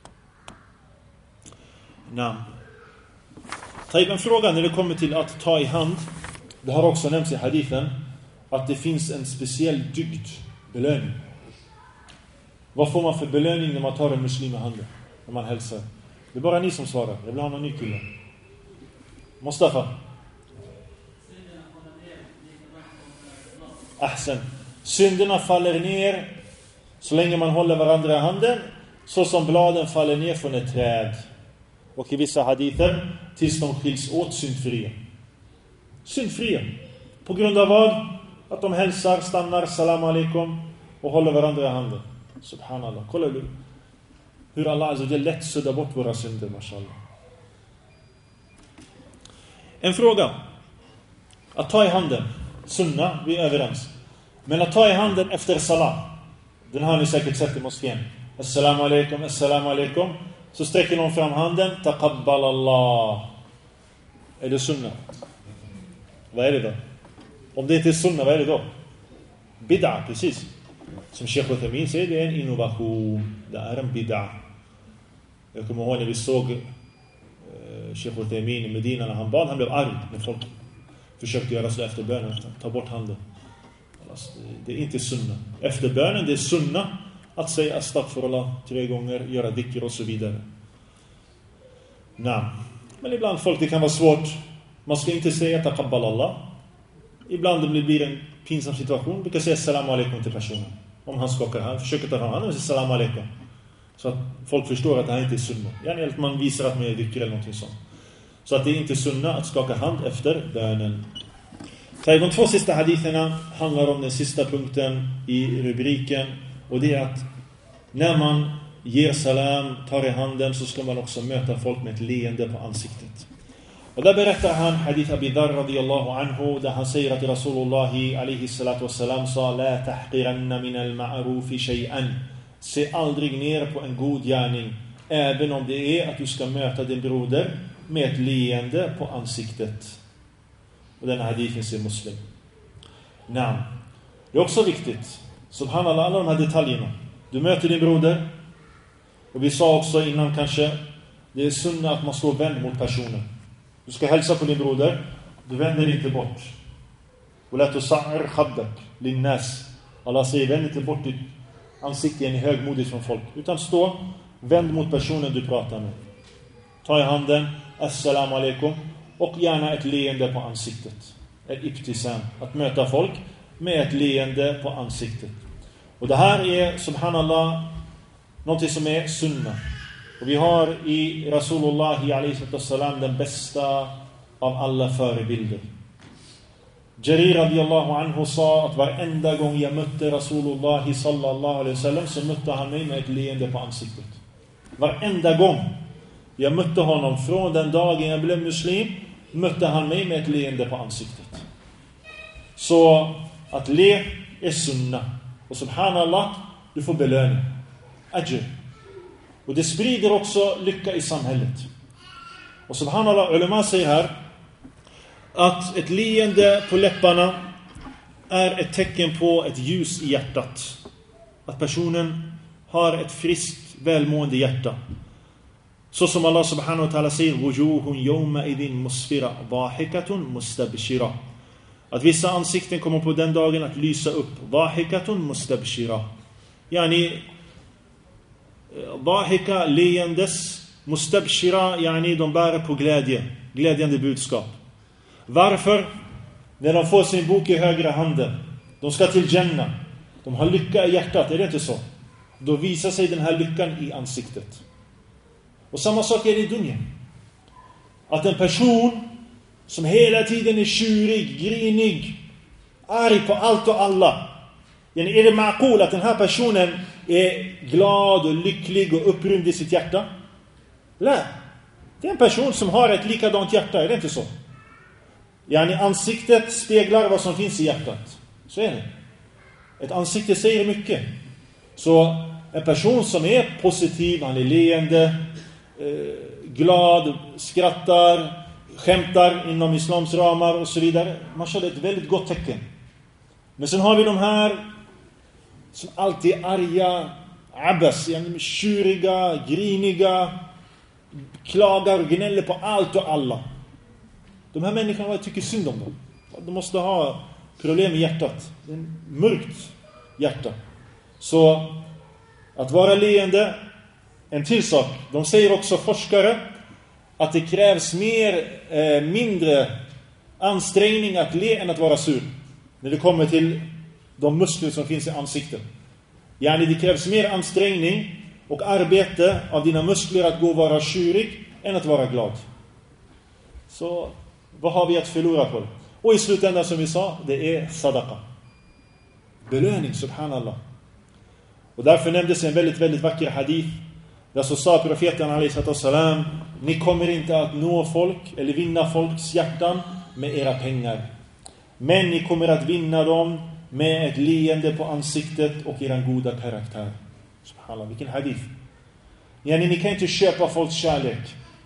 En fråga när det kommer till att ta i hand. Det har också nämnts i hadithen att det finns en speciell dygd, belöning. Vad får man för belöning när man tar en muslim i handen? När man hälsar? Det är bara ni som svarar. Jag vill ha någon ny kille. Mustafa. Ahsan. Synderna faller ner så länge man håller varandra i handen, så som bladen faller ner från ett träd. Och i vissa hadither tills de skiljs åt syndfria. Syndfria. På grund av vad? Att de hälsar, stannar, salam alaikum och håller varandra i handen. Subhanallah. Kolla hur Allah azza jalla lätt suddar bort våra synder, mashallah. En fråga. Att ta i handen. Sunna, vi är överens. Men att ta i handen efter salam. Den har ni säkert sett i moskén. Assalamu alaikum, assalamu alaikum. Så sträcker någon fram handen. Taqabbal Allah. Är det sunna? Vad är det då? Om det inte är sunna, vad är det då? Bid'a, precis. Som Sheikh Uthaymin säger, det är en innovation. Det är en bid'a. Jag kommer ihåg när vi såg Sheikh Uthaymin i Medina när han bad. Han blev arg när folk försökte göra så efter bönen. Ta bort handen. Alltså, det är inte sunna. Efter bönen, det är sunna att säga astaghfirullah 3 gånger, göra dhikr och så vidare. Men ibland folk, det kan vara svårt. Man ska inte säga taqabbal Allah. Ibland det blir en pinsam situation. Du kan säga salam alaikum till personen. Om han skakar här, försöker ta fram handen och säga salam alaikum. Så att folk förstår att det här inte är sunna. Gärna att man visar att man är dhikr eller någonting sånt. Så att det är inte sunna att skaka hand efter bönen. De 2 sista haditherna handlar om den sista punkten i rubriken. Och det är att när man ger salam, tar i handen, så ska man också möta folk med ett leende på ansiktet. Och där berättar han hadith Abi Dharr radiyallahu anhu, där han säger att Rasulullah alaihi salatu wassalam sa: La tahqiranna min al-ma'rufi shay'an. Se aldrig ner på en god gärning, även om det är att du ska möta din broder med ett leende på ansiktet. Och den hadith finns i Muslim. Det är också viktigt. Subhanallah, alla de här detaljerna. Du möter din broder. Och vi sa också innan kanske, det är sunna att man står vänd mot personen. Du ska hälsa på din broder. Du vänder inte bort. وَلَا تُسَعِّرْ خَبَّكْ لِلنَّاسِ. Allah säger, vänd inte bort ditt ansikte i högmodigt från folk. Utan stå, vänd mot personen du pratar med. Ta i handen, assalamu alaikum. Och gärna ett leende på ansiktet. Ett ibtisam. Att möta folk med ett leende på ansiktet. Och det här är, subhanallah, något som är sunna. Och vi har i Rasulullah alaihissalam den bästa av alla förebilder. Jarir radiyallahu anhu sa att varenda gång jag mötte Rasulullah sallallahu alaihi wasallam så mötte han mig med ett leende på ansiktet. Varenda gång jag mötte honom från den dagen jag blev muslim mötte han mig med ett leende på ansiktet. Så att le är sunna. Och subhanallah, du får belöning. Ajr. Och det sprider också lycka i samhället. Och subhanallah, ulema säger här att ett leende på läpparna är ett tecken på ett ljus i hjärtat. Att personen har ett friskt, välmående hjärta. Så som Allah subhanahu wa ta'ala säger, wujuhun yawma idhin musfira, dhahikatun mustabshira. Att vissa ansikten kommer på den dagen att lysa upp. Dhahikatun mustabshira. Yani dhahika, leendes, mustabshira, yani de bär på glädje. Glädjande budskap. Varför? När de får sin bok i högra handen, de ska till Jannah, de har lycka i hjärtat, är det inte så? Då visar sig den här lyckan i ansiktet. Och samma sak är det i dunjan. Att en person som hela tiden är tjurig, grinig, arg på allt och alla, är det maqul att den här personen är glad och lycklig och upprymd i sitt hjärta? Nej. Det är en person som har ett likadant hjärta, är det inte så? Ansiktet speglar vad som finns i hjärtat. Så är det. Ett ansikte säger mycket. Så en person som är positiv, han är leende, glad, skrattar, skämtar inom islams ramar och så vidare. Mashallah, ett väldigt gott tecken. Men sen har vi de här som alltid är arga, abas, tjuriga, griniga, klagar och gnäller på allt och alla. De här människorna, jag tycker synd om dem. De måste ha problem i hjärtat. Det är en mörkt hjärta. Så att vara leende, en till sak. De säger också, forskare, att det krävs mindre ansträngning att le än att vara sur. När det kommer till de muskler som finns i ansiktet. Det krävs mer ansträngning och arbete av dina muskler att gå och vara tjurig än att vara glad. Så vad har vi att förlora på det? Och i slutändan, som vi sa, det är sadaqa. Belöning, subhanallah. Och därför nämndes en väldigt, väldigt vacker hadith. Där så sa profeten alaihissalam: ni kommer inte att nå folk eller vinna folks hjärtan med era pengar. Men ni kommer att vinna dem med ett leende på ansiktet och er goda karaktär. Subhanallah, vilken hadith. Ni kan inte köpa folks kärlek.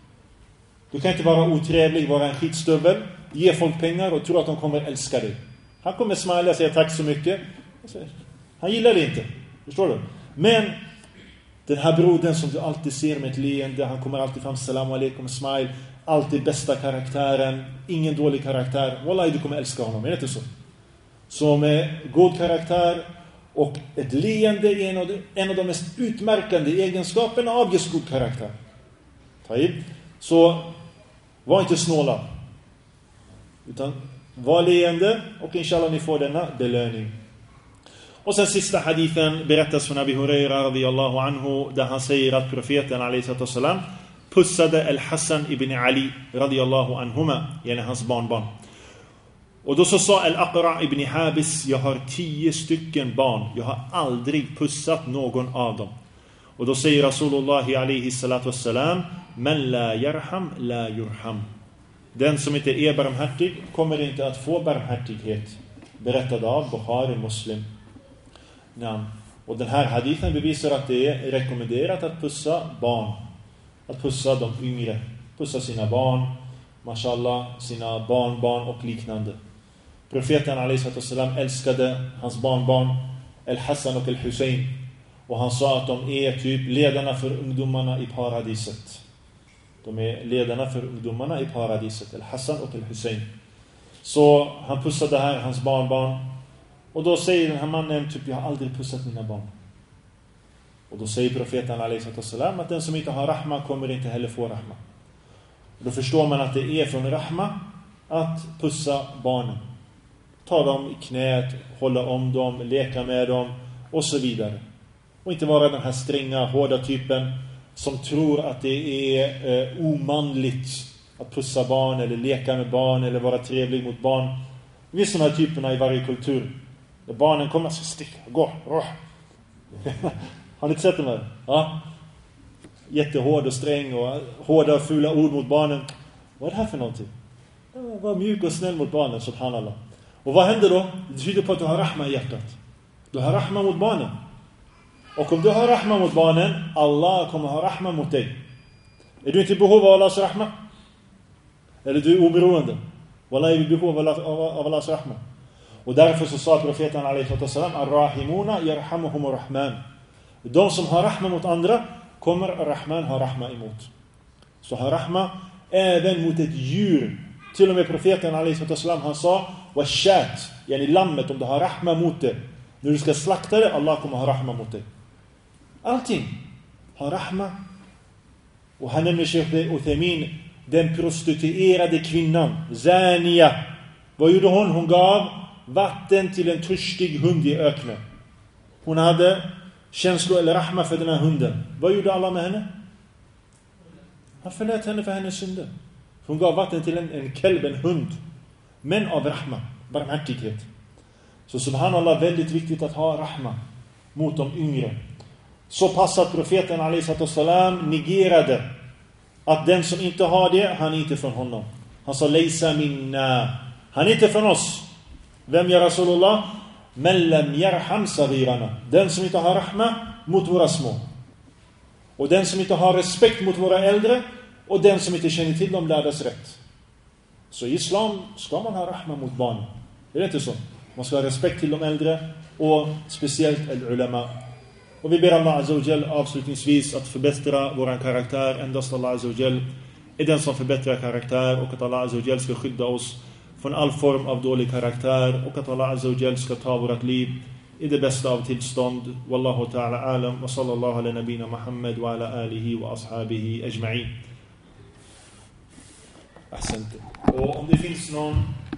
Du kan inte vara otrevlig, vara en skitstövel, ge folk pengar och tro att de kommer älska dig. Han kommer smila och säga tack så mycket. Han gillar det inte. Förstår du? Men den här brodern som du alltid ser med ett leende, han kommer alltid fram, salam alaikum, smile, alltid bästa karaktären, ingen dålig karaktär. Wallahi, du kommer älska honom, är det inte så? Så med god karaktär och ett leende är en av de mest utmärkande egenskaperna av just god karaktär. Taib. Så var inte snåla, utan var leende, och inshallah ni får denna belöning. Och sen sista hadithen berättas från Abi Huraira radiyallahu anhu, där han säger att profeten alaihissalam pussade Al-Hassan ibn Ali radiyallahu anhuma, hans barnbarn. Och då så sa Al-Aqra ibn Habis: jag har 10 stycken barn, jag har aldrig pussat någon av dem. Och då säger Rasulullah alaihissalam: men la yarham la yurham. Den som inte är barmhärtig kommer inte att få barmhärtighet. Berättad av Bukhari Muslim. Ja. Och den här hadithen bevisar att det är rekommenderat att pussa barn. Att pussa de yngre. Pussa sina barn, mashallah, sina barnbarn och liknande. Profeten alaihissalam älskade hans barnbarn Al-Hassan och Al-Hussein. Och han sa att de är typ ledarna för ungdomarna i paradiset. De är ledarna för ungdomarna i paradiset, Al-Hassan och Al-Hussein. Så han pussade här hans barnbarn. Och då säger den här mannen typ: jag har aldrig pussat mina barn. Och då säger profeten alaihissalam att den som inte har rahma kommer inte heller få rahma. Och då förstår man att det är från rahma att pussa barnen. Ta dem i knät, hålla om dem, leka med dem och så vidare. Och inte vara den här stränga, hårda typen som tror att det är omanligt att pussa barn eller leka med barn eller vara trevlig mot barn. Det finns sådana här typerna i varje kultur. Där barnen kommer så sticka, gå. Har ni sett dem här? Ja. Jättehård och sträng och hårda och fula ord mot barnen. Vad är det här för någonting? Var mjuk och snäll mot barnen, subhanallah. Och vad händer då? Det tyder på att du har rahma i hjärtat. Du har rahma mot barnen. Och om du har rahma mot barnen, Allah kommer ha rahma mot dig. Är du inte i behov av Allahs rahma? Eller du är oberoende? Wallah är i behov av Allahs rahma. Och därför så sa profeten alaihissalam: Ar-Rahimuna yarhamuhumur rahman. De som har rahma mot andra kommer Ar-Rahman ha rahma emot. så ha rahma även mot ett djur. Till och med profeten alaihissalam, han sa washat, yani lammet, om du har rahma mot det, när du ska slakta det, Allah kommer ha rahma mot det. Allting har rahma. Och han nämner Sheikh Uthaymin, den prostituerade kvinnan, Zania. Vad gjorde hon? Hon gav vatten till en törstig hund i öknen. Hon hade känslor eller rahma för den här hunden. Vad gjorde Allah med henne? Han förlät henne för hennes synder. Hon gav vatten till en kelb, en hund. Men av rahma, barmhärtighet. Så subhanallah, väldigt viktigt att ha rahma mot de yngre. Så pass att profeten alaihissalam negerade att den som inte har det, han är inte från honom. Han sa laysa minna. Han är inte från oss. Vem är Rasulullah? Men lam yarham saghirana. Den som inte har rahma mot våra små. Och den som inte har respekt mot våra äldre. Och den som inte känner till dem lärdas rätt. Så i islam ska man ha rahma mot barn. Är det inte så? Man ska ha respekt till de äldre. Och speciellt al-ulama. Och vi ber Allah Azza wa Jal avslutningsvis att förbättra våran karaktär. Endast Allah Azza wa Jal är den som förbättrar karaktär. Och att Allah Azza wa Jal ska skydda oss från all form av dålig karaktär. Och att Allah Azza wa Jal ska ta vårt liv i det bästa av tillstånd. Wallahu ta'ala alam. Wa sallallahu ala nabina Muhammad wa ala alihi wa ashabihi ajma'in. Och om det finns någon